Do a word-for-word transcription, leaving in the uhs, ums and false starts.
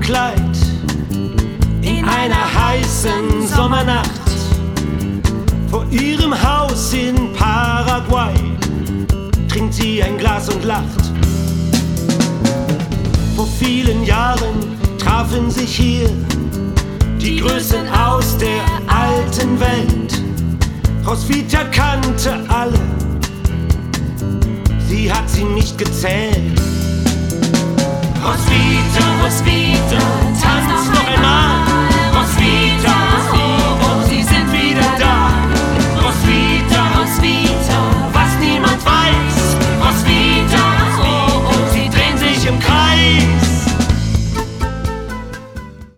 Kleid in einer heißen Sommernacht vor ihrem Haus in Paraguay trinkt sie ein Glas und lacht. Vor vielen Jahren trafen sich hier die Größen aus der alten Welt. Roswitha kannte alle, sie hat sie nicht gezählt. Roswitha, Roswitha, tanz noch einmal. Roswitha, oh, oh, sie sind wieder da. Roswitha, Roswitha, was niemand weiß. Roswitha, oh, oh, sie drehen sich im Kreis.